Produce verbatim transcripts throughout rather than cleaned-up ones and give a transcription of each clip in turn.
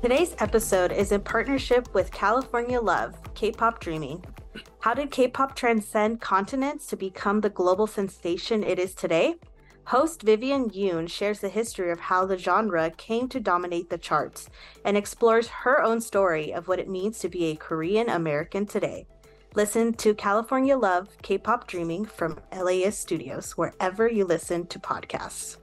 Today's episode is in partnership with California Love, K-pop Dreaming. How did K-pop transcend continents to become the global sensation it is today? Host Vivian Yoon shares the history of how the genre came to dominate the charts and explores her own story of what it means to be a Korean American today. Listen to California Love, K-pop Dreaming from L A S Studios, wherever you listen to podcasts.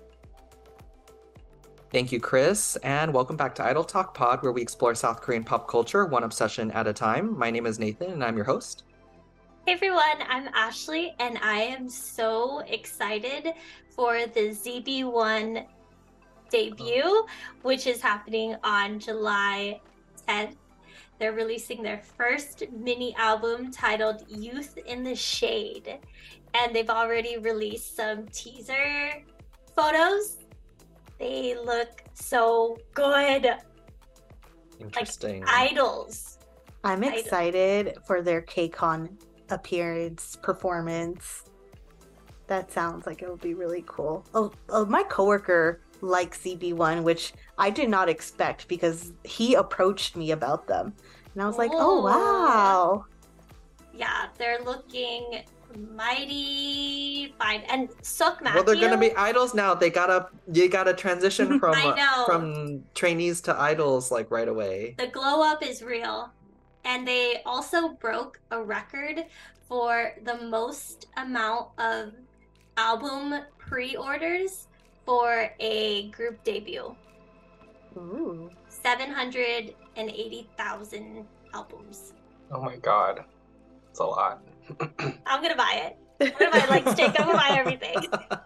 Thank you, Chris, and welcome back to Idol Talk Pod, where we explore South Korean pop culture one obsession at a time. My name is Nathan, and I'm your host. Hey everyone, I'm Ashley, and I am so excited for the Z B one debut, which is happening on July tenth. They're releasing their first mini album titled Youth in the Shade, and they've already released some teaser photos. They look so good. Interesting. Like idols. I'm excited Idol. for their K-Con appearance, performance. That sounds like it would be really cool. Oh, oh my coworker likes Z B one, which I did not expect because he approached me about them. And I was like, oh, wow. Yeah, they're looking mighty fine. And Suk Matthew. Well, they're gonna be idols now. They gotta you gotta transition from I know. from trainees to idols like right away. The glow up is real. And they also broke a record for the most amount of album pre-orders for a group debut. Ooh. seven hundred eighty thousand albums. Oh my god. It's a lot. I'm gonna buy it. I'm gonna buy like steak. I'm gonna buy everything.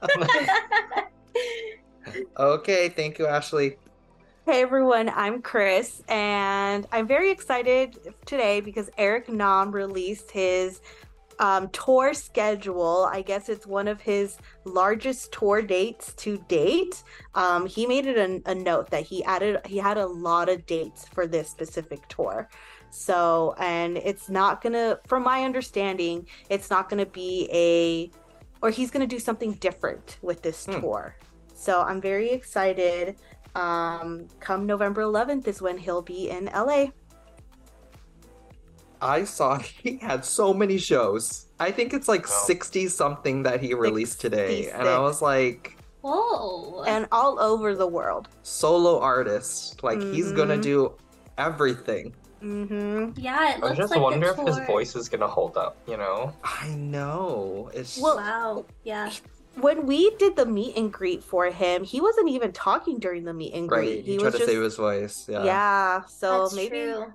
Okay, thank you, Ashley. Hey everyone, I'm Chris, and I'm very excited today because Eric Nam released his um, tour schedule. I guess it's one of his largest tour dates to date. Um, he made it a, a note that he added, he had a lot of dates for this specific tour. So, and it's not gonna, from my understanding, it's not gonna be a, or he's gonna do something different with this hmm. tour. So I'm very excited. Um, come November eleventh is when he'll be in L A. I saw he had so many shows. I think it's like sixty something that he released today. And I was like, whoa. And all over the world. Solo artist. Like mm-hmm. he's gonna do everything. Mm-hmm. Yeah, it looks I just like wonder if tour. his voice is gonna hold up, you know? I know. It's well, wow. Yeah. When we did the meet and greet for him, he wasn't even talking during the meet and greet. Right. He, he tried was to just... save his voice. Yeah. Yeah. So That's maybe. True.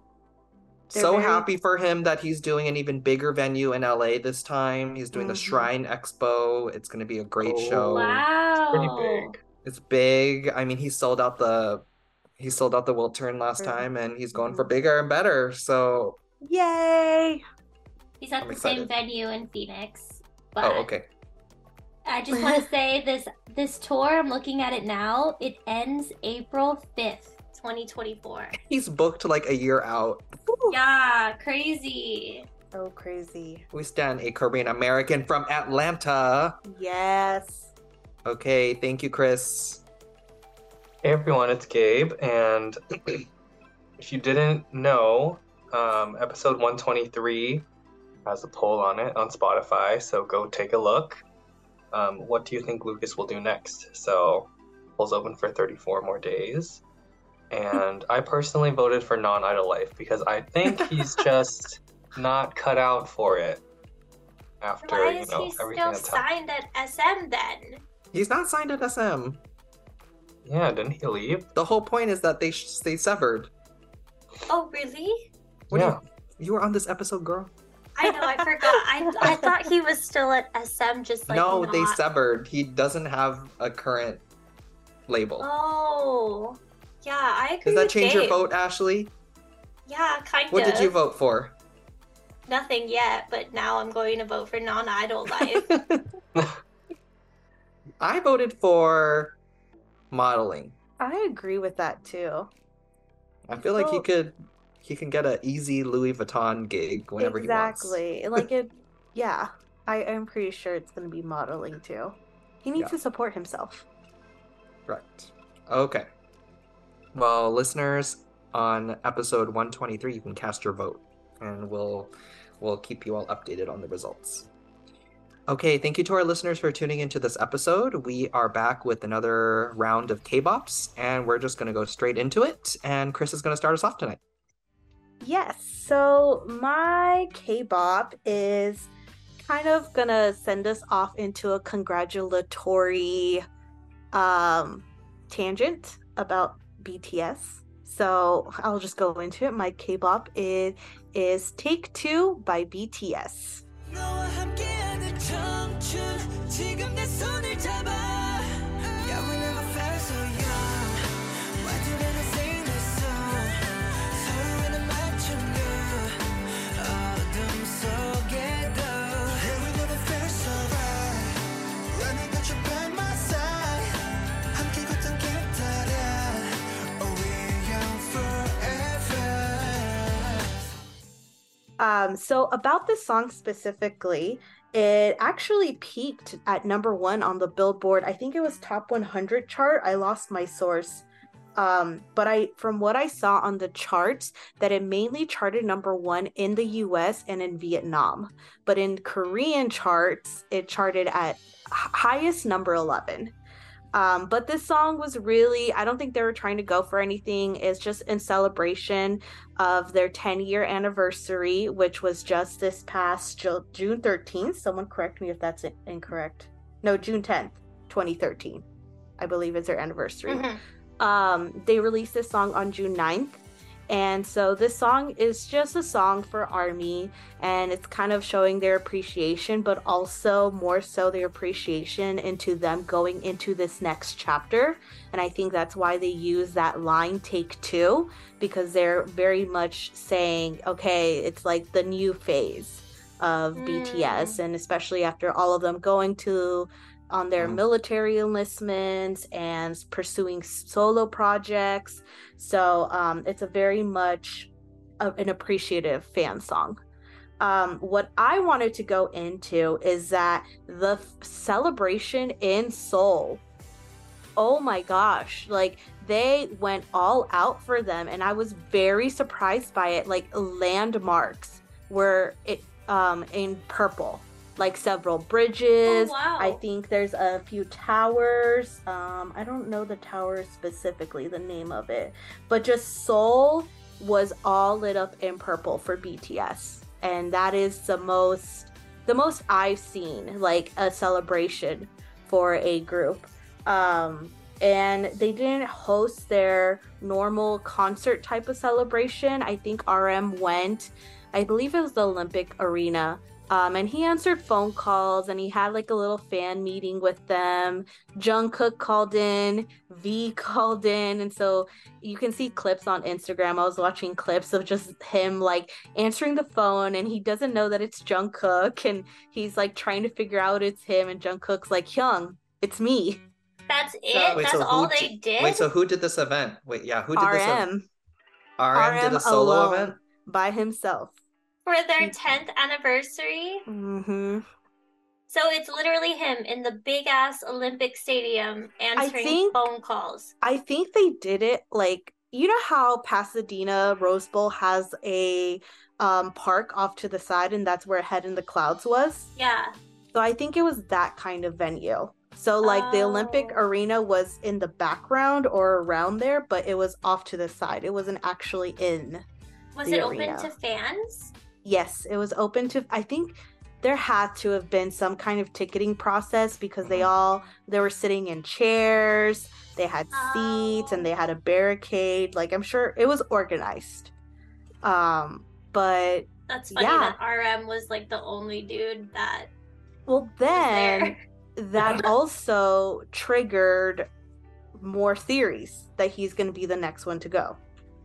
So very... happy for him that he's doing an even bigger venue in L A this time. He's doing mm-hmm. the Shrine Expo. It's going to be a great oh, show. Wow. It's pretty big. It's big. I mean, he sold out the he sold out the Wiltern last time, and he's going mm-hmm. for bigger and better. So yay! He's at I'm the excited. same venue in Phoenix. But oh, okay. I just want to say this this tour, I'm looking at it now, it ends April fifth, twenty twenty-four. He's booked like a year out. Yeah, crazy. So crazy. We stand a Korean American from Atlanta. Yes. Okay, thank you, Chris. Hey everyone, it's Gabe, and if you didn't know, um, episode one twenty-three has a poll on it on Spotify, so go take a look. Um, what do you think Lucas will do next? So, poll's open for thirty-four more days. And I personally voted for Non-Idol Life because I think he's just not cut out for it after, Why you is know, he everything still that's happened. signed at S M then? He's not signed at S M. Yeah, didn't he leave? The whole point is that they sh- they severed. Oh, really? What yeah. You, you were on this episode, girl. I know, I forgot. I I thought he was still at S M, just like no, not... they severed. He doesn't have a current label. Oh, yeah, I agree. Does that with change Gabe. your vote, Ashley? Yeah, kind What of. did you vote for? Nothing yet, but now I'm going to vote for Non-Idol Life. I voted for modeling. I agree with that too. I feel like he could he can get an easy Louis Vuitton gig whenever exactly. he wants. Like it yeah. I am pretty sure it's gonna be modeling too. He needs Yeah. to support himself. Right. Okay. Well, listeners, on episode one twenty-three, you can cast your vote, and we'll we'll keep you all updated on the results. Okay, thank you to our listeners for tuning into this episode. We are back with another round of K-bops, and we're just going to go straight into it. And Chris is going to start us off tonight. Yes, so my K-bop is kind of going to send us off into a congratulatory um, tangent about B T S. So I'll just go into it. My K-bop is, is Take Two by B T S. Um, so about this song specifically, it actually peaked at number one on the Billboard. I think it was top one hundred chart. I lost my source. Um, but I, from what I saw on the charts, that it mainly charted number one in the U S and in Vietnam. But in Korean charts, it charted at highest number eleven. Um, but this song was really, I don't think they were trying to go for anything. It's just in celebration of their ten year anniversary, which was just this past Ju- June thirteenth. Someone correct me if that's incorrect. No, June tenth, twenty thirteen. I believe is their anniversary. Mm-hmm. Um, they released this song on June ninth. And so this song is just a song for ARMY, and it's kind of showing their appreciation, but also more so their appreciation into them going into this next chapter. And I think that's why they use that line Take Two, because they're very much saying, okay, it's like the new phase of mm. B T S, and especially after all of them going to on their mm. military enlistments and pursuing solo projects. So um, it's a very much a, an appreciative fan song. Um, what I wanted to go into is that the f- celebration in Seoul, oh my gosh, like they went all out for them, and I was very surprised by it. Like landmarks were it um, in purple. Like several bridges. Oh, wow. I think there's a few towers. Um, I don't know the tower specifically, the name of it, but just Seoul was all lit up in purple for B T S, and that is the most, the most I've seen like a celebration for a group. Um, and they didn't host their normal concert type of celebration. I think R M went. I believe it was the Olympic Arena. Um, and he answered phone calls, and he had like a little fan meeting with them. Jungkook called in, V called in, and so you can see clips on Instagram. I was watching clips of just him like answering the phone, and he doesn't know that it's Jungkook, and he's like trying to figure out it's him, and Jungkook's like, "Hyung, it's me." That's it. So, wait, That's so all who they d- did. Wait, so who did this event? Wait, yeah, who did R M. this event? R M did a solo alone, event by himself. For their tenth anniversary. Mm-hmm. So it's literally him in the big ass Olympic Stadium answering think, phone calls. I think they did it like, you know how Pasadena Rose Bowl has a um, park off to the side, and that's where Head in the Clouds was? Yeah. So I think it was that kind of venue. So like oh. the Olympic arena was in the background or around there, but it was off to the side. It wasn't actually in Was the it arena. Open to fans? Yes, it was open to, I think there had to have been some kind of ticketing process, because they all, they were sitting in chairs, they had seats, oh. and they had a barricade. Like, I'm sure it was organized. Um, but That's funny yeah. that R M was like the only dude that Well, then that also triggered more theories that he's going to be the next one to go.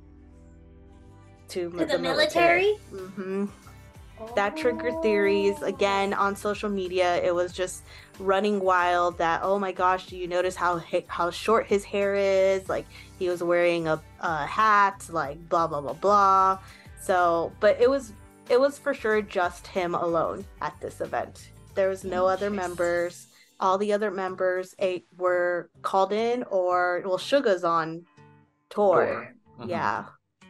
To, to the, the military? military. Mm-hmm. Oh. That triggered theories. Again, on social media, it was just running wild that, oh my gosh, do you notice how how short his hair is? Like, he was wearing a, a hat, like, blah, blah, blah, blah. So, but it was, it was for sure just him alone at this event. There was no other members. All the other members eight were called in, or, well, Suga's on tour. Mm-hmm. Yeah.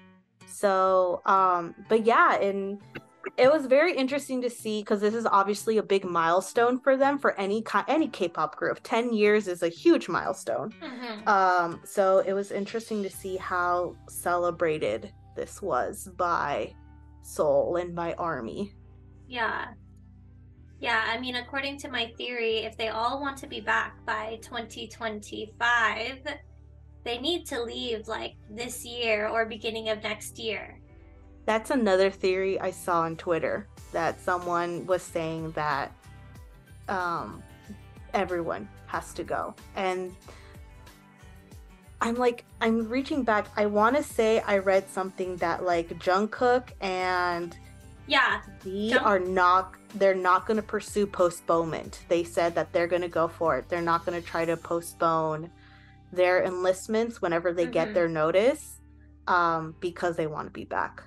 So, um, but yeah, and it was very interesting to see because this is obviously a big milestone for them for any ki- any K-pop group. Ten years is a huge milestone. Mhm. Um, so it was interesting to see how celebrated this was by Seoul and by ARMY. Yeah. Yeah, I mean, according to my theory, if they all want to be back by twenty twenty-five, they need to leave like this year or beginning of next year. That's another theory I saw on Twitter that someone was saying that um, everyone has to go. And I'm like, I'm reaching back. I want to say I read something that like Jungkook and Yeah. V Jung- are not, they're not going to pursue postponement. They said that they're going to go for it. They're not going to try to postpone their enlistments whenever they get Mhm. their notice um, because they want to be back.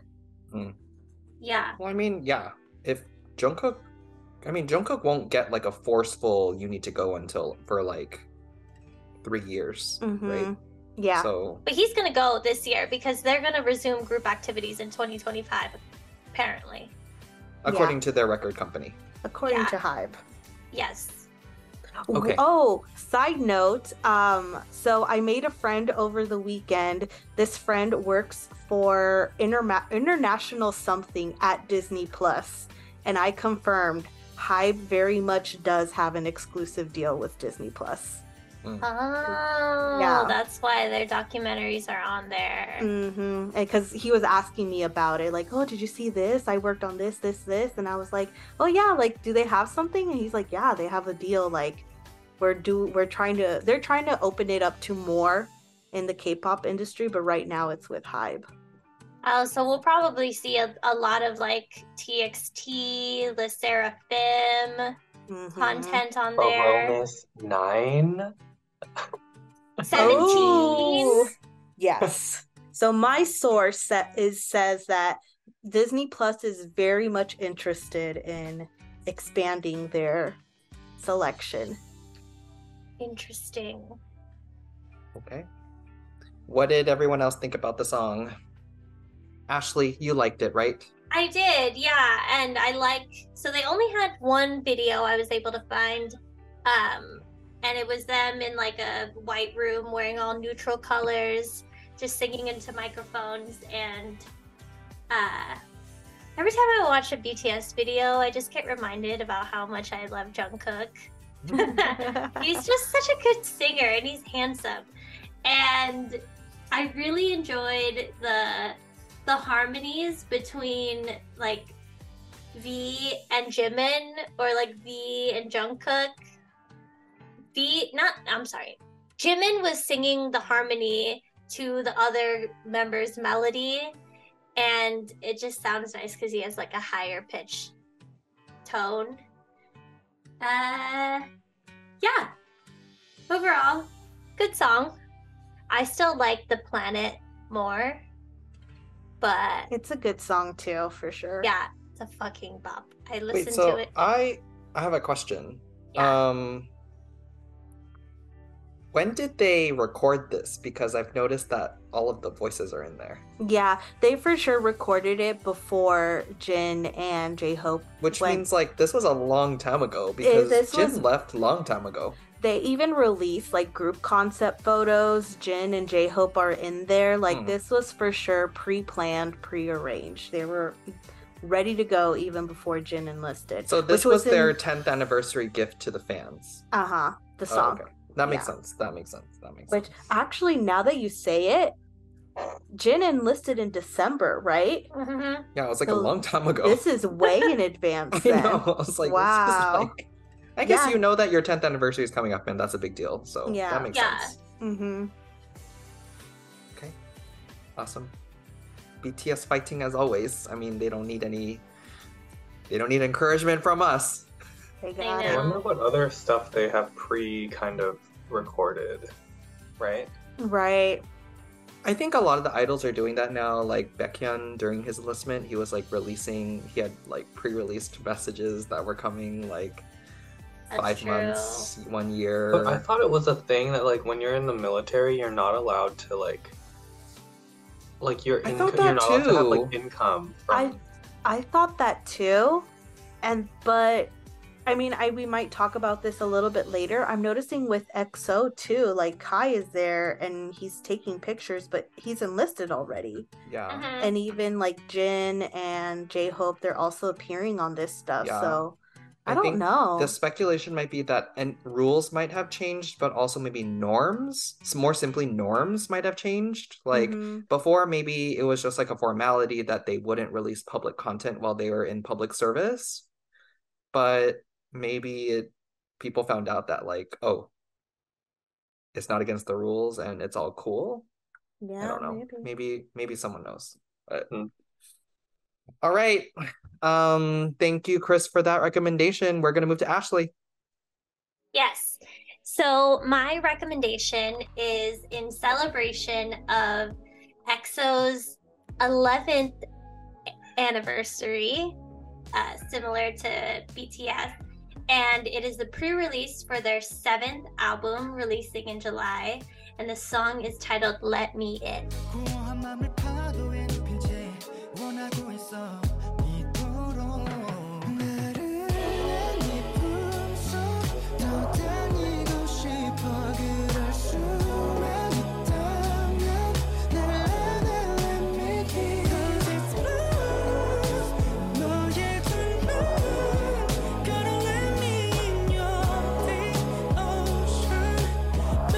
Yeah. Well, I mean, yeah. If Jungkook, I mean, Jungkook won't get like a forceful "you need to go" until for like three years, Mhm. right? Yeah. So But he's going to go this year because they're going to resume group activities in twenty twenty-five, apparently. according to their record company. According Yeah. to Hybe. Yes. Okay. Oh, side note. Um, so I made a friend over the weekend. This friend works for interma- international something at Disney Plus, and I confirmed Hybe very much does have an exclusive deal with Disney Plus. Oh, Yeah. that's why their documentaries are on there. Mm-hmm. Because he was asking me about it, like, "Oh, did you see this? I worked on this, this, this," and I was like, "Oh yeah, like, do they have something?" And he's like, "Yeah, they have a deal. Like, we're do we're trying to they're trying to open it up to more in the K-pop industry, but right now it's with Hybe." Oh, so we'll probably see a, a lot of like T X T, Le Seraphim Mhm. content on there. Baromus nine. seventeen. Oh, yes. So my source sa- is says that Disney Plus is very much interested in expanding their selection. Interesting. Okay. What did everyone else think about the song? Ashley, you liked it, right? I did, yeah, and I like. So they only had one video I was able to find, um, and it was them in like a white room wearing all neutral colors, just singing into microphones. And uh, every time I watch a B T S video, I just get reminded about how much I love Jungkook. He's just such a good singer, and he's handsome. And I really enjoyed the the harmonies between like V and Jimin, or like V and Jungkook. V, not, I'm sorry. Jimin was singing the harmony to the other members' melody, and it just sounds nice because he has like a higher pitch tone. Uh, yeah. Overall, good song. I still like The Planet more, but It's a good song too, for sure. yeah, it's a fucking bop. I Wait, listened so to it. I I have a question. Yeah. Um when did they record this? Because I've noticed that all of the voices are in there. Yeah, they for sure recorded it before Jin and J-Hope. Which went- means like this was a long time ago because this Jin was- left long time ago. They even released like group concept photos. Jin and J-Hope are in there. Like Hmm. this was for sure pre-planned, pre-arranged. They were ready to go even before Jin enlisted. So this which was, their in- tenth anniversary gift to the fans. uh-huh, the Oh, song. okay. That makes Yeah. sense. That makes sense. That makes Which sense. actually, now that you say it, Jin enlisted in December, right? Mhm. Yeah, it was like So a long time ago. This is way in advance I then. know. I was like, Wow. this is like I guess Yeah. you know that your tenth anniversary is coming up and that's a big deal. So Yeah. that makes Yeah. sense. Mm-hmm. Okay. Awesome. B T S fighting as always. I mean, they don't need any they don't need encouragement from us. They I got I it. know. wonder what other stuff they have pre kind of recorded, right? Right. I think a lot of the idols are doing that now. Like Baekhyun during his enlistment, he was like releasing he had like pre-released messages that were coming like That's five true. months, one year. But I thought it was a thing that like when you're in the military, you're not allowed to like Like you're I in, thought you're that not allowed to have too. like income I from. I thought that too. And but I mean, I we might talk about this a little bit later. I'm noticing with X O too, like Kai is there and he's taking pictures, but he's enlisted already. Yeah. Mhm. And even like Jin and J-Hope, they're also appearing on this stuff. Yeah. So I, I don't think know. The speculation might be that and rules might have changed, but also maybe norms, s- more simply norms might have changed. Like Mhm. before, maybe it was just like a formality that they wouldn't release public content while they were in public service. But maybe it, people found out that like, oh, it's not against the rules and it's all cool. I Yeah, don't know. maybe. Maybe maybe someone knows. But Hmm. all right. Um, thank you, Chris, for that recommendation. We're gonna move to Ashley. Yes. So my recommendation is in celebration of EXO's eleventh anniversary, uh, similar to B T S. And it is the pre-release for their seventh album releasing in July. And the song is titled Let Me In. 고요한 맘을 파도에 눕힌 채 원하고 있어 이토록 나를 네 품속 더 다니고 싶어 그럴 수만 있다면 날 Let me in Cause it's blue 너의 두 눈 Gotta let me in your deep ocean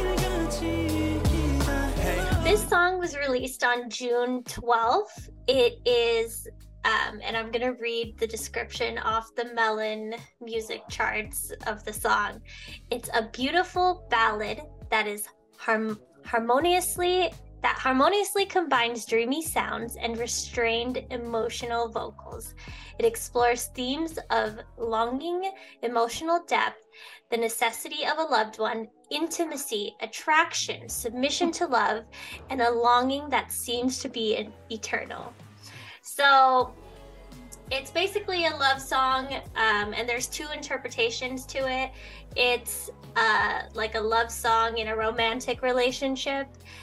매일같이 기다려 This song was released on June twelfth. It is, um, and I'm going to read the description off the Melon music charts of the song. It's a beautiful ballad that is harm- harmoniously that harmoniously combines dreamy sounds and restrained emotional vocals. It explores themes of longing, emotional depth, the necessity of a loved one, intimacy, attraction, submission to love, and a longing that seems to be an- eternal. So it's basically a love song, um, and there's two interpretations to it. It's uh, like a love song in a romantic relationship,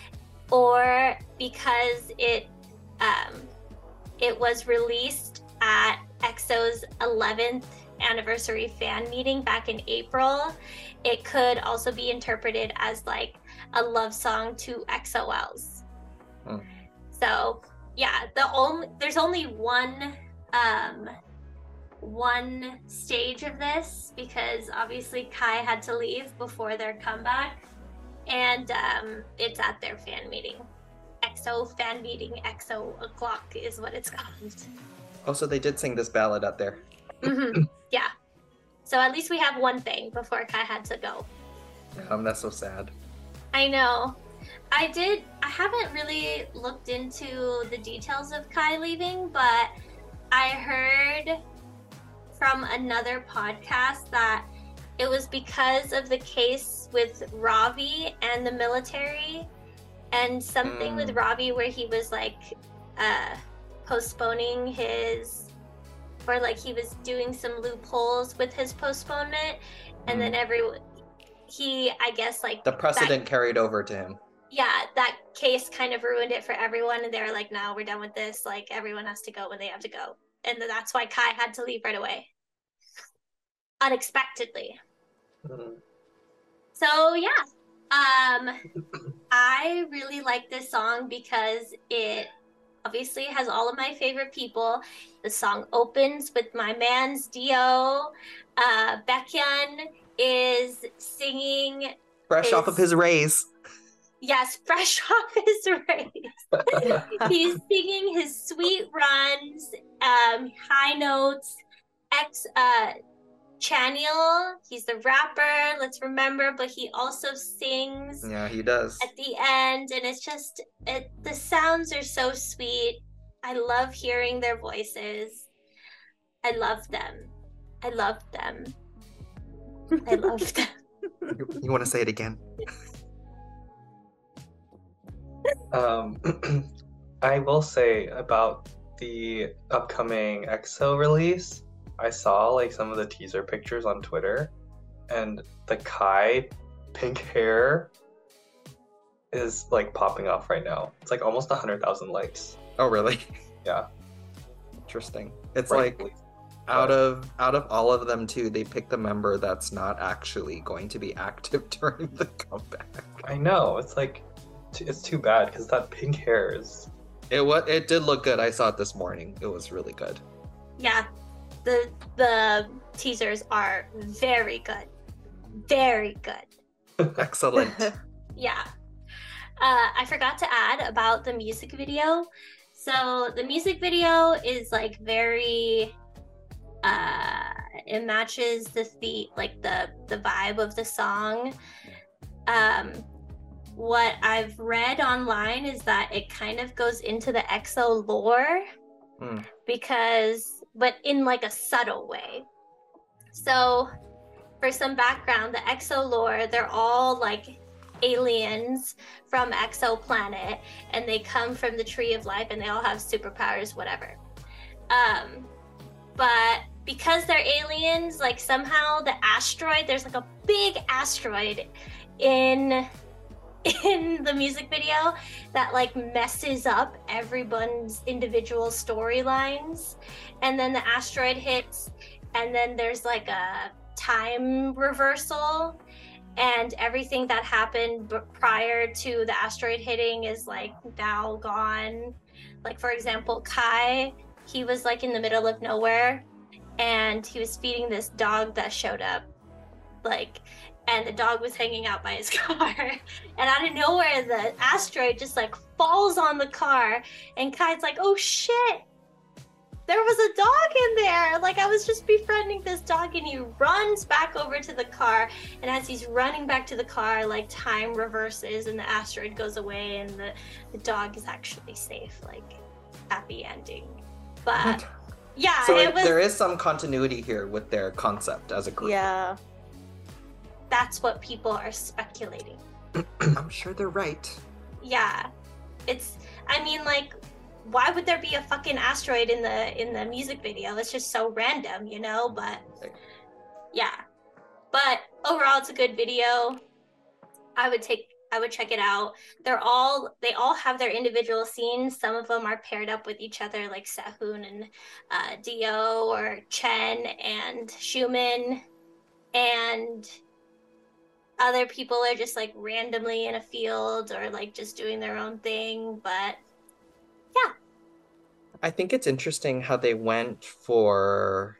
or because it um, it was released at EXO's eleventh anniversary fan meeting back in April, it could also be interpreted as like a love song to X O Ls. Hmm. So yeah, the only there's only one um one stage of this because obviously Kai had to leave before their comeback, and um it's at their fan meeting. X O fan meeting, X O o'clock is what it's called. Oh, so they did sing this ballad out there. Mhm. Yeah. So at least we have one thing before Kai had to go. Um, that's so sad. I know. I did. I haven't really looked into the details of Kai leaving, but I heard from another podcast that it was because of the case with Ravi and the military, and something Mm. with Ravi where he was like uh, postponing his, or like he was doing some loopholes with his postponement, and then everyone, he, I guess like The precedent carried over to him. yeah, that case kind of ruined it for everyone, and they were like, no, we're done with this. Like, everyone has to go when they have to go. And then that's why Kai had to leave right away. Unexpectedly. Mhm. So, yeah. Um, I really like this song because it obviously has all of my favorite people. The song opens with my man's Dio. Uh, Baekhyun is singing... Fresh off of His- his raise. Yes, fresh off his race. He's singing his sweet runs, um, high notes. Ex uh, Chanyeol, he's the rapper. Let's remember, but he also sings Yeah, he does. at the end, and it's just it. The sounds are so sweet. I love hearing their voices. I love them. I love them. I love them. You, you want to say it again? Um, I will say about the upcoming EXO release, I saw like some of the teaser pictures on Twitter, and the Kai pink hair is like popping off right now. It's like almost a hundred thousand likes. Oh, really? Yeah. Interesting. It's Rightfully. like out of out of all of them too, they picked the member that's not actually going to be active during the comeback. I know. It's like t- it's too bad because that pink hair is. It what it did look good. I saw it this morning. It was really good. Yeah, the the teasers are very good, very good. Excellent. Yeah. Uh, I forgot to add about the music video. So the music video is like very. Uh, it matches the the like the the vibe of the song. Um, what I've read online is that it kind of goes into the E X O lore, Hmm. because, but in like a subtle way. So, for some background, the E X O lore, they're all like aliens from exoplanet, and they come from the Tree of Life, and they all have superpowers, whatever. Um, but because they're aliens, like somehow the asteroid, there's like a big asteroid in in the music video that like messes up everyone's individual storylines, and then the asteroid hits, and then there's like a time reversal, and everything that happened b- prior to the asteroid hitting is like now gone. Like for example, Kai, he was like in the middle of nowhere, and he was feeding this dog that showed up, like, and the dog was hanging out by his car, and out of nowhere the asteroid just like falls on the car, and Kai's like, oh shit, there was a dog in there, like I was just befriending this dog, and he runs back over to the car, and as he's running back to the car, like time reverses and the asteroid goes away, and the, the dog is actually safe, like happy ending. But yeah, So it it, was there is some continuity here with their concept as a group. Yeah. that's what people are speculating. I'm sure they're right. Yeah, it's, I mean, like, why would there be a fucking asteroid in the in the music video? It's just so random, you know. But yeah, but overall it's a good video. I would take I would check it out. They're all they all have their individual scenes. Some of them are paired up with each other, like Sehun and uh, Dio, or Chen and Schumann, and other people are just like randomly in a field or like just doing their own thing. But yeah, I think it's interesting how they went for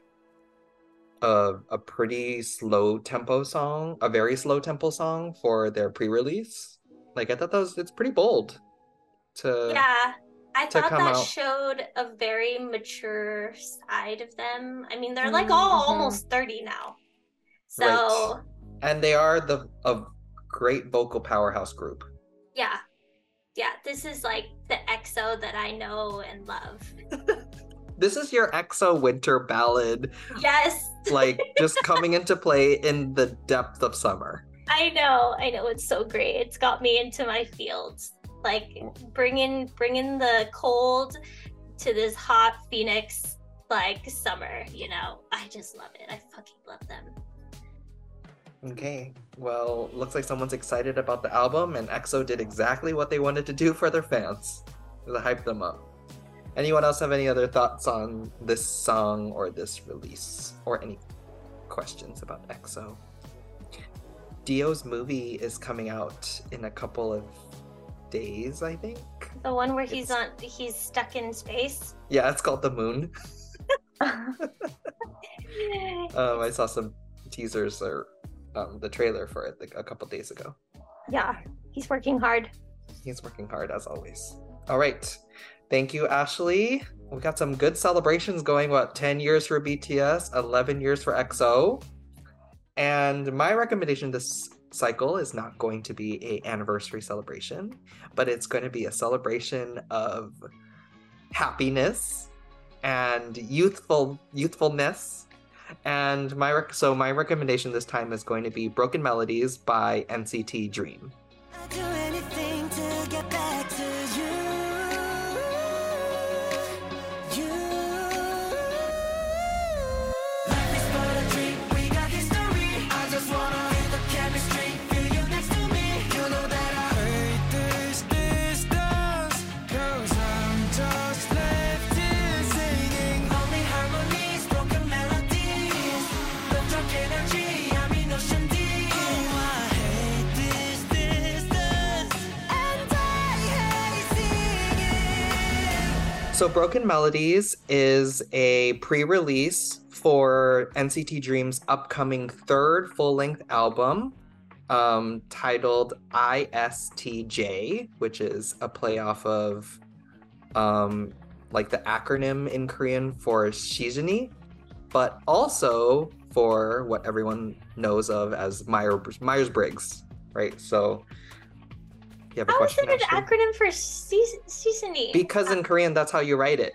a a pretty slow tempo song, a very slow tempo song for their pre-release. Like I thought that was it's pretty bold to yeah. I to thought come that out. showed a very mature side of them. I mean, they're like all Mhm. almost thirty now. So Right. And they are the a great vocal powerhouse group. yeah. Yeah, this is like the E X O that I know and love. This is your E X O winter ballad, Yes, like just coming into play in the depth of summer. I know. I know, it's so great. It's got me into my fields. Like bringing bringing the cold to this hot Phoenix like summer, you know. I just love it. I fucking love them. Okay, well, looks like someone's excited about the album, and E X O did exactly what they wanted to do for their fans, to hype them up. Anyone else have any other thoughts on this song or this release, or any questions about E X O? Dio's movie is coming out in a couple of days, I think. The one where he's It's- on he's stuck in space. Yeah, it's called The Moon. Um, I saw some teasers or um, the trailer for it like, a couple days ago. Yeah, he's working hard. He's working hard as always. All right. Thank you, Ashley. We got some good celebrations going. What, ten years for B T S, eleven years for E X O. And my recommendation this cycle is not going to be a anniversary celebration, but it's going to be a celebration of happiness and youthful youthfulness. And my rec- so my recommendation this time is going to be Broken Melodies by N C T Dream. I'll do anything to get back to you. You. Life is but a dream. We got history. I just wanna feel the chemistry. Feel you next to me. You know that I hate this. So Broken Melodies is a pre-release for N C T Dream's upcoming third full-length album, um, titled I S T J, which is a play off of um, like the acronym in Korean for Shizuni, but also for what everyone knows of as Meyer- Myers-Briggs, right? So you have a How is question, it an Ashley? acronym for season seasoning? Because in Korean, that's how you write it.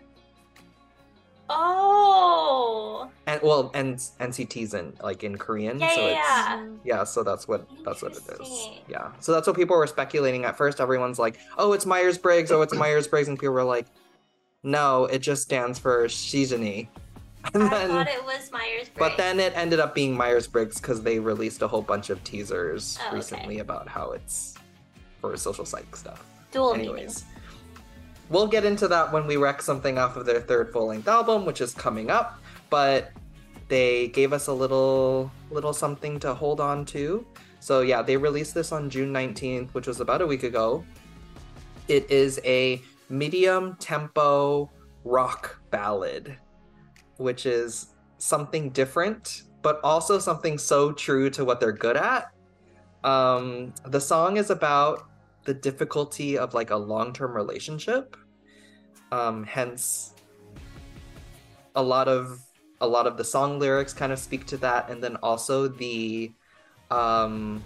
Oh. And well, and N C T's in like in Korean, Yeah, so yeah, it's yeah. yeah, so that's what that's what it is. Interesting. Yeah. So that's what people were speculating at first. Everyone's like, "Oh, it's Myers-Briggs. Oh, it's Myers-Briggs." And people were like, "No, it just stands for Shizuni." And I then thought it was Myers-Briggs. but then it ended up being Myers-Briggs because they released a whole bunch of teasers Oh, okay. recently about how it's for social psych stuff. Dual Anyways, we'll get into that when we wreck something off of their third full-length album, which is coming up. But they gave us a little little something to hold on to. So yeah, they released this on June nineteenth, which was about a week ago. It is a medium tempo rock ballad, which is something different, but also something so true to what they're good at. Um, the song is about the difficulty of like a long-term relationship. Um, hence a lot of a lot of the song lyrics kind of speak to that, and then also the um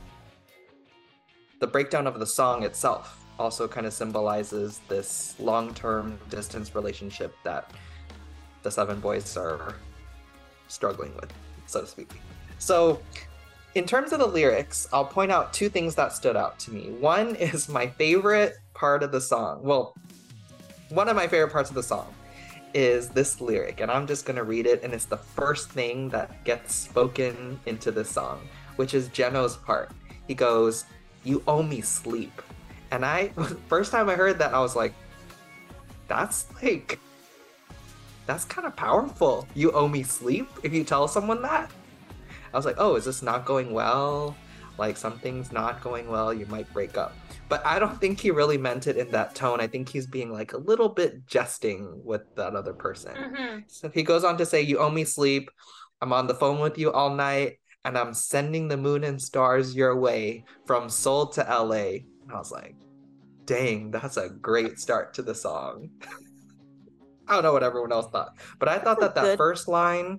the breakdown of the song itself also kind of symbolizes this long-term distance relationship that the seven boys are struggling with, so to speak. So in terms of the lyrics, I'll point out two things that stood out to me. One is my favorite part of the song. Well, one of my favorite parts of the song is this lyric, and I'm just gonna read it, and it's the first thing that gets spoken into the song, which is Jeno's part. He goes, "You owe me sleep." And I, first time I heard that, I was like, that's like, that's kind of powerful. You owe me sleep if you tell someone that. I was like, oh, is this not going well? Like something's not going well, you might break up. But I don't think he really meant it in that tone. I think he's being like a little bit jesting with that other person. Mm-hmm. So he goes on to say, "You owe me sleep. I'm on the phone with you all night, and I'm sending the moon and stars your way from Seoul to L A." And I was like, dang, that's a great start to the song. I don't know what everyone else thought, but I thought that that Good. first line,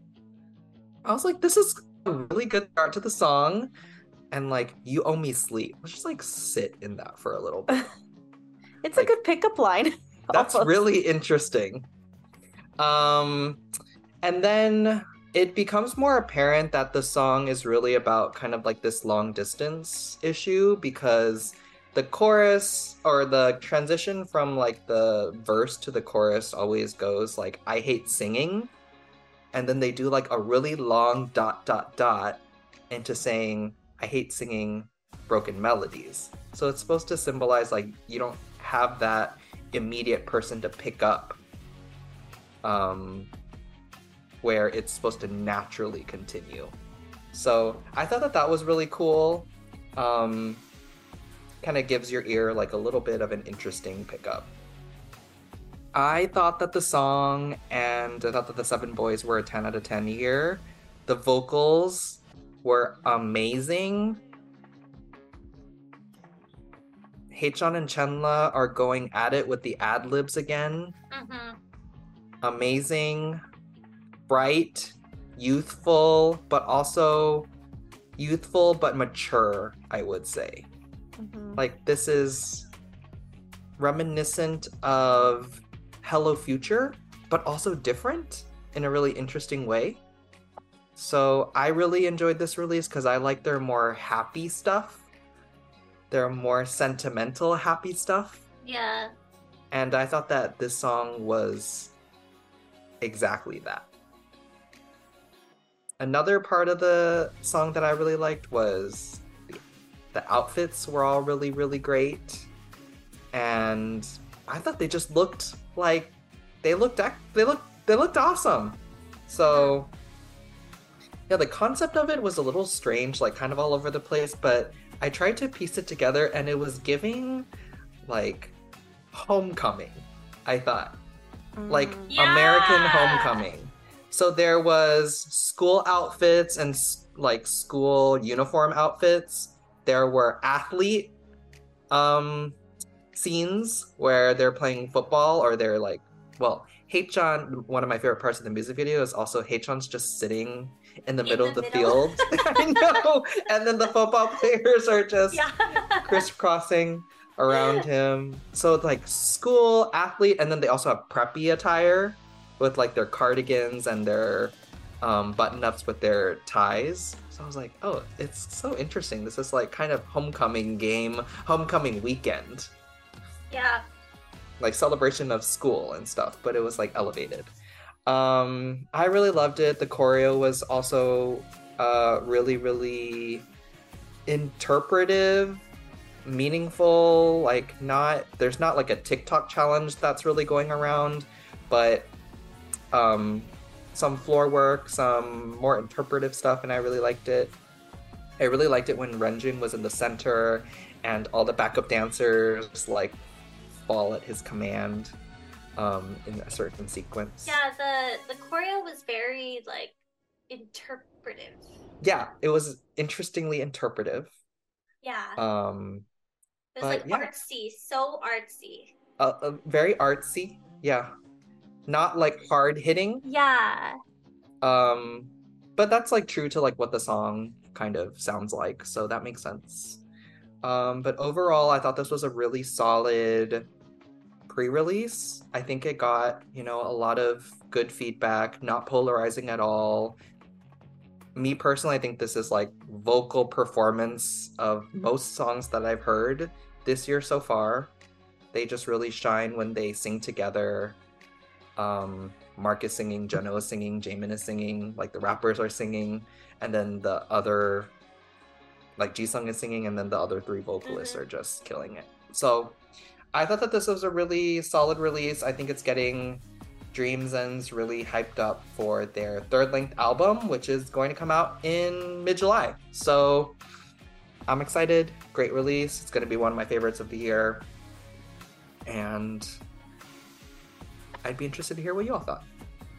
I was like, this is a really good start to the song. And like, "You owe me sleep." Let's just like sit in that for a little bit. It's Like, a good pickup line. That's almost. really interesting. Um, and then it becomes more apparent that the song is really about kind of like this long distance issue, because the chorus or the transition from like the verse to the chorus always goes like, "I hate singing." And then they do like a really long dot dot dot into saying, "I hate singing broken melodies." So it's supposed to symbolize like you don't have that immediate person to pick up, um, where it's supposed to naturally continue. So I thought that that was really cool. Um, kind of gives your ear like a little bit of an interesting pickup. I thought that the song and I thought that the Seven Boys were a ten out of ten here. The vocals were amazing. Haechan and Chenla are going at it with the ad-libs again. Mm-hmm. Amazing, bright, youthful, but also youthful but mature, I would say. Mhm. Like, this is reminiscent of Hello Future, but also different in a really interesting way. So I really enjoyed this release because I like their more happy stuff. Their more sentimental happy stuff. Yeah. And I thought that this song was exactly that. Another part of the song that I really liked was the, the outfits were all really, really great. And I thought they just looked like they looked ac- they looked they looked awesome. So yeah, the concept of it was a little strange, like kind of all over the place, but I tried to piece it together and it was giving like Homecoming, I thought. like Mm. Yeah. American Homecoming. So there was school outfits and s- like school uniform outfits. There were athlete um scenes where they're playing football or they're like, well, Haechan, one of my favorite parts of the music video is also Haechan's just sitting in the In middle the of the middle. field. I know. And then the football players are just Yeah. crisscrossing around him. So it's like school, athlete, and then they also have preppy attire with like their cardigans and their um, button-ups with their ties. So I was like, oh, it's so interesting. This is like kind of homecoming game, homecoming weekend, Yeah. like celebration of school and stuff, but it was like elevated. Um, I really loved it. The choreo was also uh, really, really interpretive, meaningful, like not there's not like a TikTok challenge that's really going around, but um some floor work, some more interpretive stuff, and I really liked it. I really liked it when Renjun was in the center and all the backup dancers like fall at his command um in a certain sequence. Yeah, the the choreo was very like interpretive. Yeah, it was interestingly interpretive. Yeah. Um It was but like yeah. artsy, so artsy. uh, uh, very artsy, yeah, not like hard hitting, Yeah. um but that's like true to like what the song kind of sounds like, so that makes sense. Um but overall I thought this was a really solid pre-release. I think it got, you know, a lot of good feedback, not polarizing at all. Me personally, I think this is like vocal performance of most songs that I've heard this year so far. They just really shine when they sing together. Um, Mark is singing, Jeno is singing, Jaemin is singing, like the rappers are singing, and then the other, like Jisung is singing, and then the other three vocalists Mhm. are just killing it. So I thought that this was a really solid release. I think it's getting Dreamsons really hyped up for their third length album, which is going to come out in mid-July. So I'm excited. Great release. It's going to be one of my favorites of the year. And I'd be interested to hear what you all thought.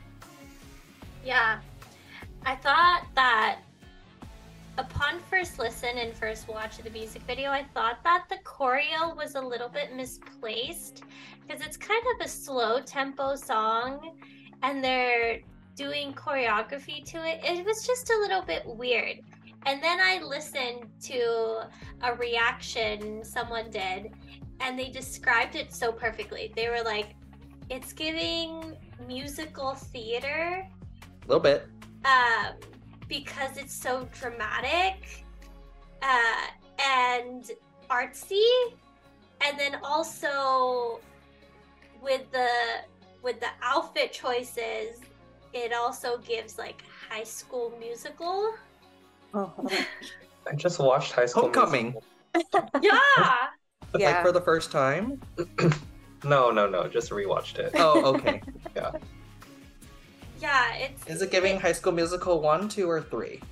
Yeah. I thought that upon first listen and first watch of the music video, I thought that the choreo was a little bit misplaced because it's kind of a slow tempo song and they're doing choreography to it. It was just a little bit weird. And then I listened to a reaction someone did and they described it so perfectly. They were like, it's giving musical theater. A little bit. Um, because it's so dramatic uh, and artsy, and then also with the with the outfit choices, it also gives like High School Musical. I just watched High School Homecoming. Musical. Yeah, Like Yeah. for the first time? No, no, no. Just rewatched it. Oh, okay. yeah. It's Is it giving High School Musical one, two, or three?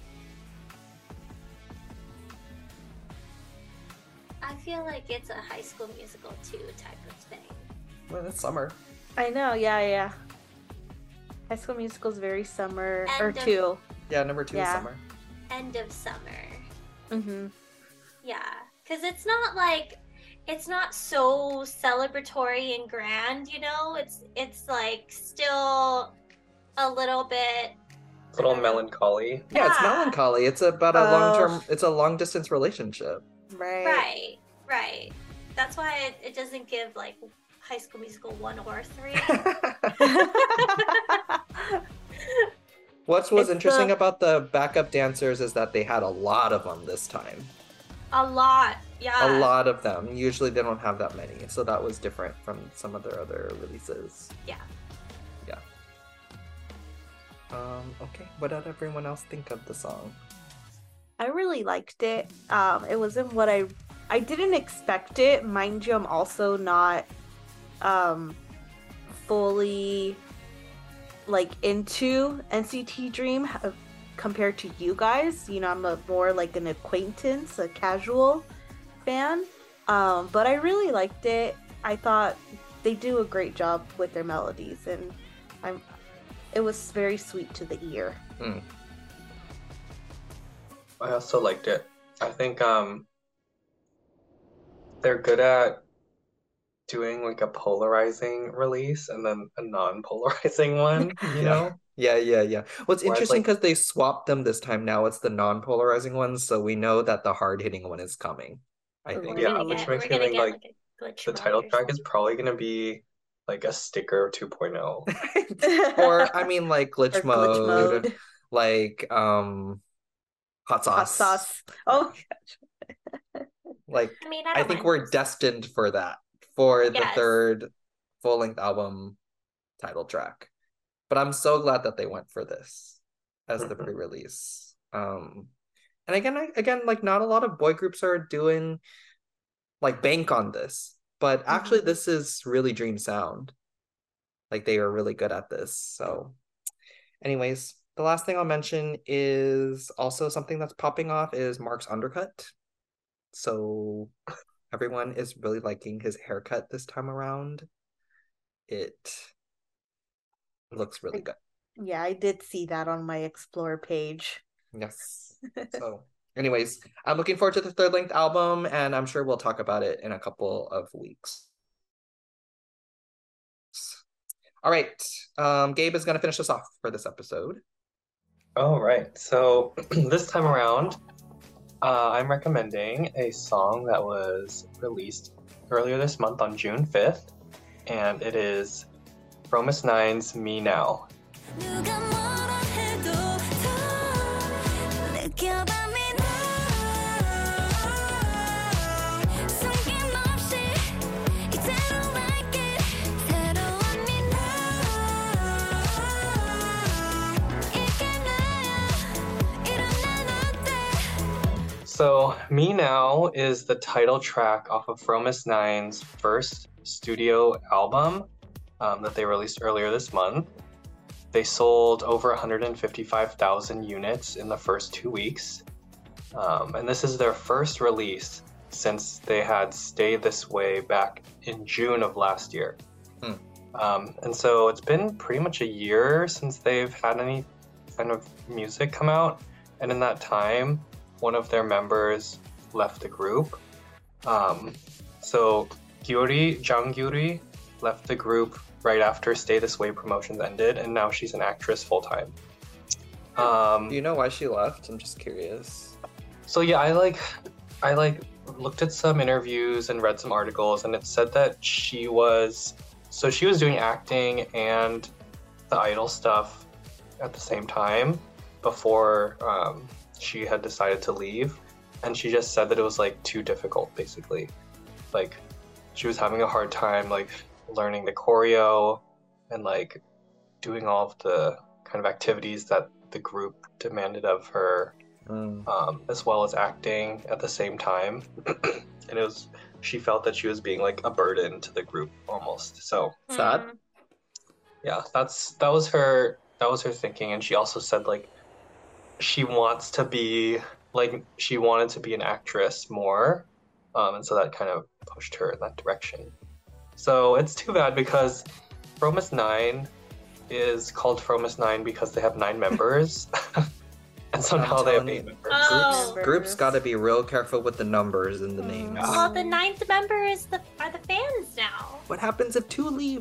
I feel like it's a High School Musical two type of thing. Well, it's summer. I know, yeah, yeah. High School Musical is very summer, or End of- two. Yeah, number two is Yeah. summer. End of summer. Mm-hmm. Yeah, because it's not like it's not so celebratory and grand, you know. It's it's like still a little bit. A little melancholy. Yeah, it's Yeah. melancholy. It's about a Oh. long-term, it's a long-distance relationship. Right. Right, right. That's why it, it doesn't give like High School Musical one or three. What was It's interesting the- about the backup dancers is that they had a lot of them this time. A lot, yeah. A lot of them. Usually they don't have that many, so that was different from some of their other releases. Yeah. Yeah. Um, okay, what did everyone else think of the song? I really liked it. Um, it wasn't what I I didn't expect it. Mind you, I'm also not um fully like into N C T Dream uh, compared to you guys. You know, I'm a more like an acquaintance, a casual fan. Um, but I really liked it. I thought they do a great job with their melodies, and I'm it was very sweet to the ear. Mm. I also liked it. I think um they're good at doing like a polarizing release and then a non-polarizing one, you Yeah. know? Yeah, yeah, yeah. Well, it's Whereas, interesting like- because they swapped them this time. Now it's the non-polarizing ones, so we know that the hard-hitting one is coming, I We're think. We're Yeah, gonna which get, makes we're me gonna think, get like, like a glitch The mode title or track is something. probably gonna be like a sticker two point oh. Or I mean, like glitch Or mode, glitch mode, like um, hot sauce. hot sauce. Oh, Like I mean, I, I don't think mind we're those. destined for that for the Yes. third full-length album title track. But I'm so glad that they went for this as the Mhm. pre-release. Um, and again, I, again, like not a lot of boy groups are doing like bank on this, but actually, Mhm. this is really Dream Sound. Like they are really good at this. So, anyways, the last thing I'll mention is also something that's popping off is Mark's undercut. So everyone is really liking his haircut this time around. It looks really good. yeah, I did see that on my Explore page. Yes. So, anyways, I'm looking forward to the third length album, and I'm sure we'll talk about it in a couple of weeks. All right. Um, Gabe is going to finish us off for this episode. All right. So this time around, uh, I'm recommending a song that was released earlier this month on June fifth, and it is Fromis nine's Me Now. 누가 뭐라 해도 더 느껴봐 me now 숨김없이 이대로 갈게 새로운 me now 이게 나야 이런 난 어때 So, Me Now is the title track off of Fromis nine's first studio album um, that they released earlier this month. They sold over one hundred fifty-five thousand units in the first two weeks. Um, and this is their first release since they had Stay This Way back in June of last year. Hmm. Um, and so it's been pretty much a year since they've had any kind of music come out. And in that time, one of their members left the group. Um, so Gyuri, Jang Gyuri, left the group right after Stay This Way promotions ended, and now she's an actress full-time. Um, Do you know why she left? I'm just curious. so yeah, I like, I like looked at some interviews and read some articles, and it said that she was, so she was doing acting and the idol stuff at the same time before um, she had decided to leave, and she just said that it was like too difficult, basically. Like, she was having a hard time like learning the choreo and like doing all of the kind of activities that the group demanded of her, Mm. um, as well as acting at the same time. And it was, she felt that she was being like a burden to the group almost. So Sad. Mm. yeah, that's that was her that was her thinking. And she also said like she wants to be like she wanted to be an actress more, um, and so that kind of pushed her in that direction. So it's too bad because Fromis nine is called Fromis nine because they have nine members. And so I'm now they have telling eight you. members. Oh. Groups, groups got to be real careful with the numbers and the names. Yeah. Well, the ninth member is the are the fans now. What happens if two leave?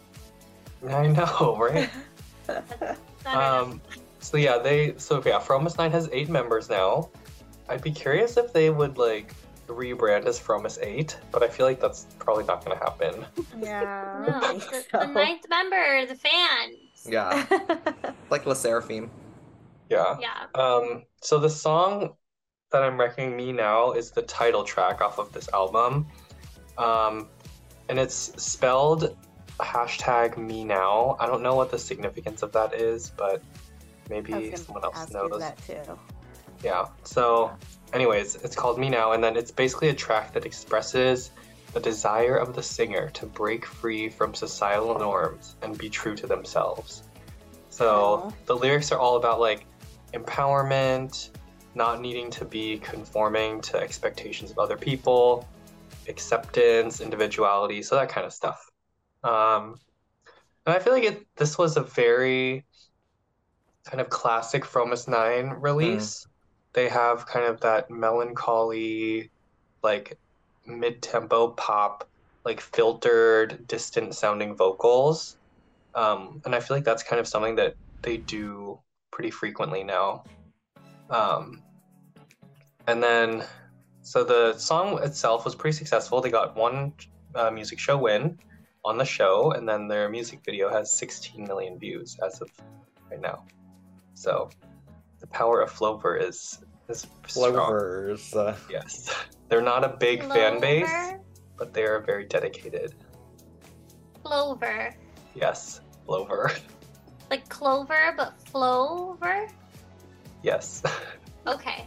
I know, right? Fair enough. Um, so yeah, they so yeah, Fromis nine has eight members now. I'd be curious if they would like rebrand as Fromis eight, but I feel like that's probably not going to happen. Yeah. No, I think the, so. the ninth member, the fans. Yeah, like La Seraphim. Yeah. Yeah. Um, so the song that I'm recommending Me Now is the title track off of this album. Um, and it's spelled hashtag Me Now. I don't know what the significance of that is, but I was maybe gonna someone else ask you knows. that too. Yeah. So, anyways, it's called Me Now, and then it's basically a track that expresses the desire of the singer to break free from societal norms and be true to themselves. So Aw. the lyrics are all about like empowerment, not needing to be conforming to expectations of other people, acceptance, individuality, so that kind of stuff. Um, and I feel like it. This was a very kind of classic Fromis Nine release. They have kind of that melancholy, like mid-tempo pop, like filtered, distant sounding vocals. Um, and I feel like that's kind of something that they do pretty frequently now. Um, and then, so the song itself was pretty successful. They got one uh, music show win on the show, and then their music video has sixteen million views as of right now. So the power of Flover is is strong. Flovers. Uh, Yes, they're not a big fan base, Clover? but they are very dedicated. Clover. Yes, Flover. Like clover, but flover? Yes. Okay.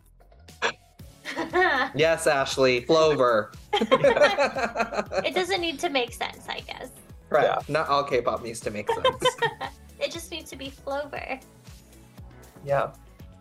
yes, Ashley. Flover. It doesn't need to make sense, I guess. Right. Yeah. Not all K-pop needs to make sense. It just needs to be Flover. Yeah.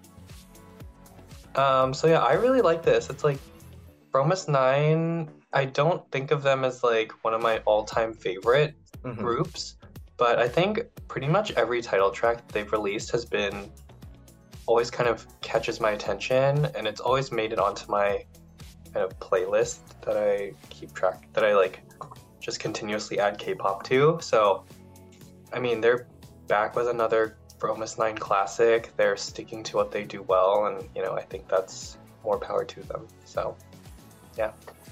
Um, so yeah, I really like this. It's like Fromis Nine, I don't think of them as like one of my all-time favorite Mhm. groups, but I think pretty much every title track that they've released has been always kind of catches my attention, and it's always made it onto my kind of playlist that I keep track that I like just continuously add K-pop to. So I mean, they're back with another Fromis Nine classic. They're sticking to what they do well, and you know, I think that's more power to them. So yeah.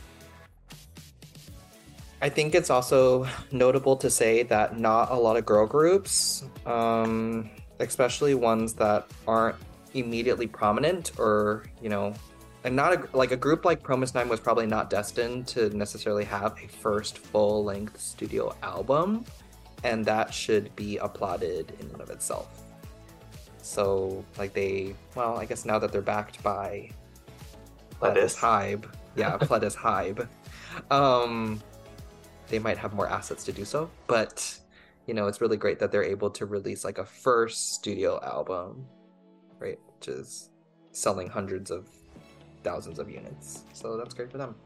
I think it's also notable to say that not a lot of girl groups, um, especially ones that aren't immediately prominent or, you know, and not a, like a group like Fromis Nine was probably not destined to necessarily have a first full-length studio album, and that should be applauded in and of itself. So, like they, well, I guess now that they're backed by Pledis. Hybe, yeah, Pledis Hybe, um, they might have more assets to do so. But, you know, it's really great that they're able to release like a first studio album, right? Which is selling hundreds of thousands of units. So that's great for them.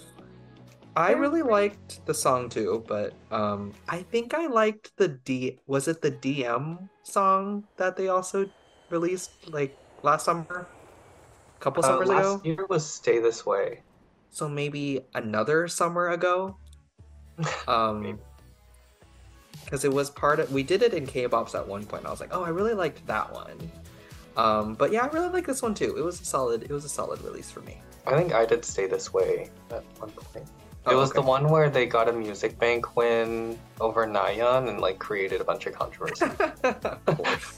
I They're really great. liked the song too, but um, I think I liked the D. Was it the D M song that they also released like last summer, a couple Uh, summers last ago? year was Stay This Way. So maybe another summer ago. Um, Maybe. because it was part of. We did it in K-bops at one point. And I was like, oh, I really liked that one. Um, but yeah, I really like this one too. It was a solid. It was a solid release for me. I think I did Stay This Way at one point. It Oh, was okay. the one where they got a music bank win over Nayeon and like created a bunch of controversy. Of course.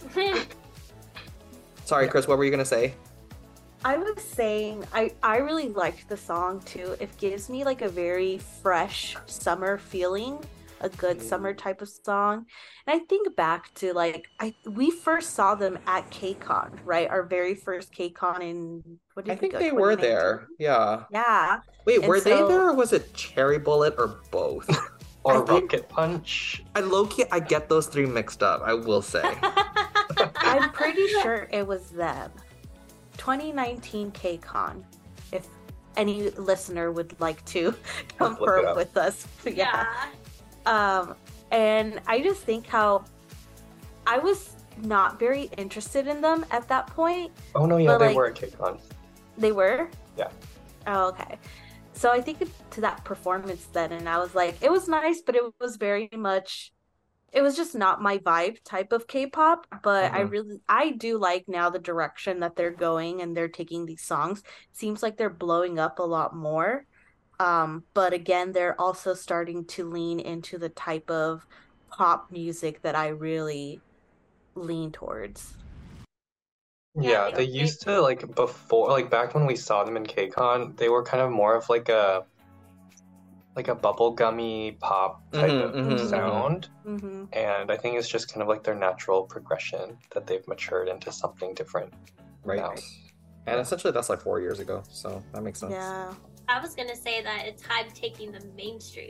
Sorry, Chris. What were you gonna say? I was saying I, I really liked the song too. It gives me like a very fresh summer feeling, a good Mm. summer type of song. And I think back to like I we first saw them at KCON, right? Our very first KCON in what did I we think go, they were twenty there. nineteen? Yeah. Yeah. Wait, And were they so- there or was it Cherry Bullet or both? Or I think- Rocket Punch. I low key I get those three mixed up. I will say. I'm pretty sure it was them. twenty nineteen KCON. If any listener would like to Look it confirm up. with us. Yeah. Um, and I just think how I was not very interested in them at that point. Oh no, yeah, But, they like- were at KCON. They were? Yeah. Oh, okay. So I think to that performance then, and I was like, it was nice, but it was very much, it was just not my vibe type of K-pop. But I Mhm. really, I do like now the direction that they're going and they're taking these songs. Seems like they're blowing up a lot more. Um, but again, they're also starting to lean into the type of pop music that I really lean towards. Yeah, Yeah, they- they they- used to like before, like back when we saw them in KCON, they were kind of more of like a like a bubblegummy pop type Mhm, of mhm, sound. Mm-hmm. And I think it's just kind of like their natural progression that they've matured into something different. Right. now. And essentially that's like four years ago, so that makes sense. Yeah. I was gonna say that it's Hybe taking them mainstream.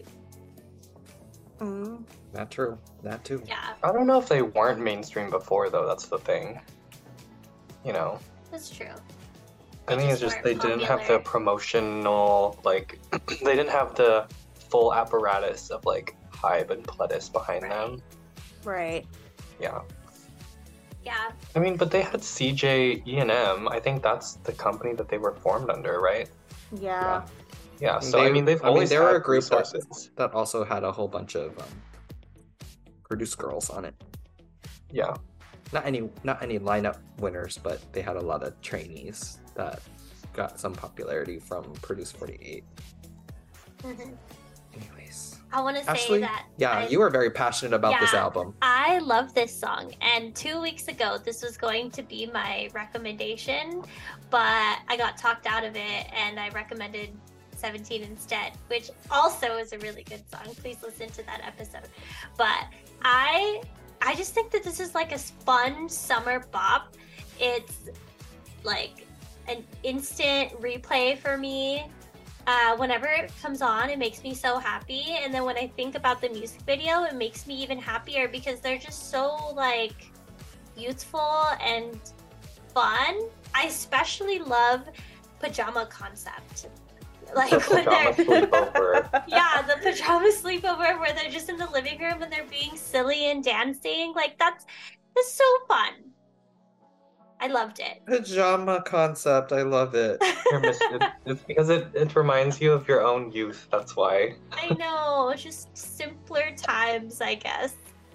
Mm. That true. That too. Yeah, I don't know if they weren't mainstream before though, that's the thing. You know. that's true. I They think it's just just weren't they didn't have the popular. promotional like they didn't have the full apparatus of like Hybe and Pledis behind Right. them. Right. Yeah. Yeah. I mean, but they had C J E and M. I think that's the company that they were formed under, right? Yeah. Yeah. So I They- mean, they've I mean, always they were had a group that- resources. That also had a whole bunch of um, Produce Girls on it. Yeah. Not any, not any lineup winners, but they had a lot of trainees that got some popularity from Produce forty-eight. Mhm. Anyways, I want to say Ashley, that. yeah, I- you were very passionate about this Yeah. album. I love this song, and two weeks ago, this was going to be my recommendation, but I got talked out of it, and I recommended seventeen instead, which also is a really good song. Please listen to that episode. But I, I just think that this is like a fun summer bop. It's like an instant replay for me. Uh, whenever it comes on, it makes me so happy. And then when I think about the music video, it makes me even happier because they're just so like youthful and fun. I especially love Pajama Concept. Like when Pajama they're sleepover. yeah, the pajama sleepover where they're just in the living room and they're being silly and dancing. Like that's that's so fun. I loved it. Pajama Concept, I love it. You're miss- it, it's because it, it reminds you of your own youth. That's why. I know, just simpler times, I guess.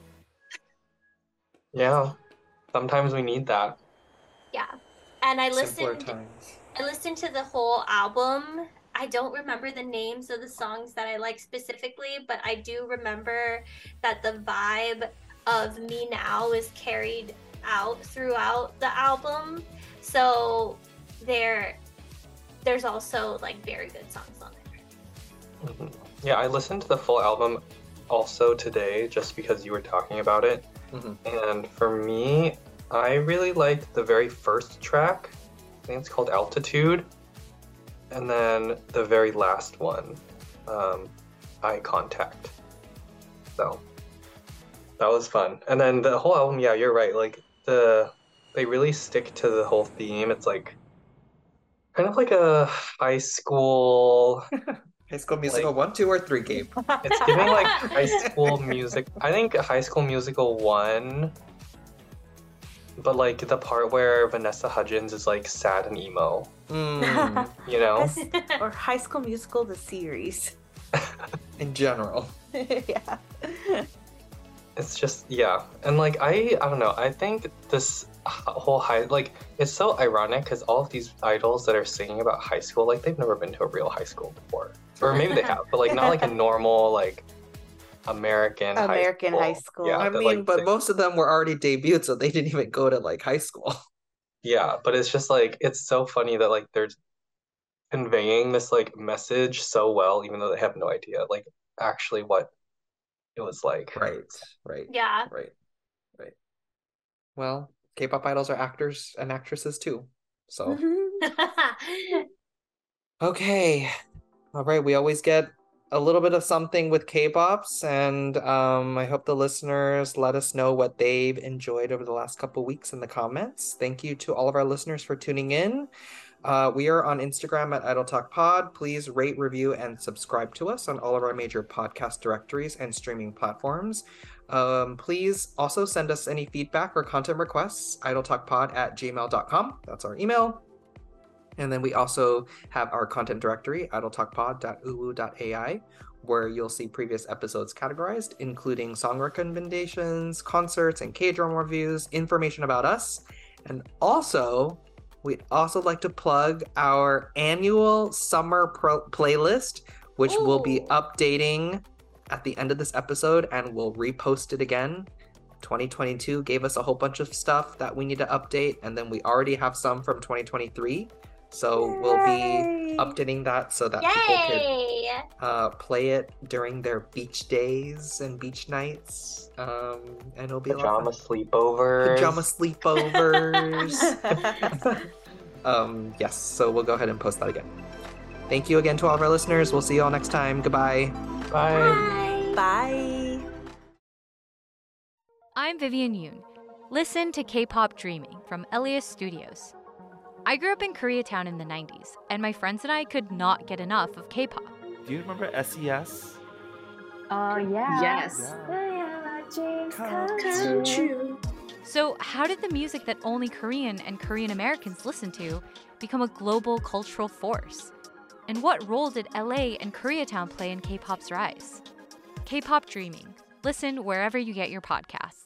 Yeah. Sometimes we need that. Yeah. And I Simpler listened times. I listened to the whole album. I don't remember the names of the songs that I like specifically, but I do remember that the vibe of Me Now is carried out throughout the album. So there there's also like very good songs on there. Mhm. Yeah, I listened to the full album also today just because you were talking about it. Mhm. And for me, I really liked the very first track. I think it's called Altitude. And then the very last one, um, Eye Contact. So that was fun. And then the whole album, yeah, you're right. Like the they really stick to the whole theme. It's like kind of like a high school. High School Musical Like- one, two, or three, Gabe? It's giving like High School Music. I think High School Musical one, but like the part where Vanessa Hudgens is like sad and emo. Mm, You know? or High School Musical, the series. in general. Yeah. It's just yeah, and like I I don't know. I think this h- whole high like it's so ironic because all of these idols that are singing about high school like they've never been to a real high school before, or maybe they have, but like not like a normal like American American high high school. school. Yeah, I that, mean, like, but sing- most of them were already debuted, so they didn't even go to like high school. yeah, but it's just like it's so funny that like they're conveying this like message so well, even though they have no idea like actually what it was like. Right, right, Yeah. right, right. Well, K-pop idols are actors and actresses too. So, Mhm. okay. All right, we always get a little bit of something with K-pops, and um, I hope the listeners let us know what they've enjoyed over the last couple weeks in the comments. Thank you to all of our listeners for tuning in. Uh, we are on Instagram at Idol Talk Pod. Please rate, review, and subscribe to us on all of our major podcast directories and streaming platforms. Um, please also send us any feedback or content requests, idletalkpod at gmail dot com. That's our email. And then we also have our content directory, idletalkpod dot u w dot a i, where you'll see previous episodes categorized, including song recommendations, concerts, and K-drama reviews, information about us. And also, we'd also like to plug our annual summer pro- playlist, which we'll be Ooh. updating at the end of this episode, and we'll repost it again. twenty twenty-two gave us a whole bunch of stuff that we need to update, and then we already have some from twenty twenty-three. So we'll be Yay. updating that so that people could Yay! uh, play it during their beach days and beach nights. Um, and it'll be a lot Pajama of sleepovers. pajama sleepovers. um, yes, so we'll go ahead and post that again. Thank you again to all of our listeners. We'll see you all next time. Goodbye. Bye. Bye. Bye. I'm Vivian Yoon. Listen to K-Pop Dreaming from Elias Studios. I grew up in Koreatown in the nineties, and my friends and I could not get enough of K-pop. Do you remember S E S? Oh, yeah. Yes. Yeah, dreams come Come true. true. So, how did the music that only Korean and Korean Americans listen to become a global cultural force? And what role did L A and Koreatown play in K-pop's rise? K-pop Dreaming. Listen wherever you get your podcasts.